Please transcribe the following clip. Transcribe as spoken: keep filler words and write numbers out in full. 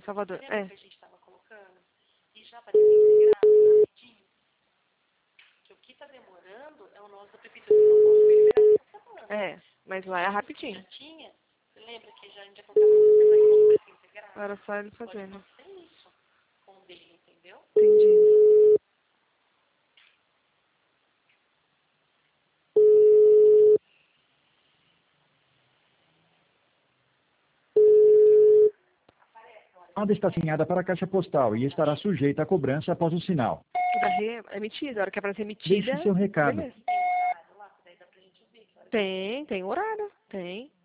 Salvador. Lembra É. que a gente estava colocando? E já para integrar rapidinho? Que o que está demorando é o nosso prefeitura, o nosso liberar essa semana. É, mas lá é rapidinho. Já tinha, você lembra que já, a gente já colocava uma semana que o preço integrado? Era só ele Pode fazendo. acontecer isso com o dele, entendeu? Entendi. A chamada está assinada para a caixa postal e estará sujeita a cobrança após o sinal. O da Rê é emitida, a hora que é pra ser emitida. Deixe seu recado. Beleza. Tem horário lá, que daí dá pra gente ver. que hora que Tem, tem horário. Tem.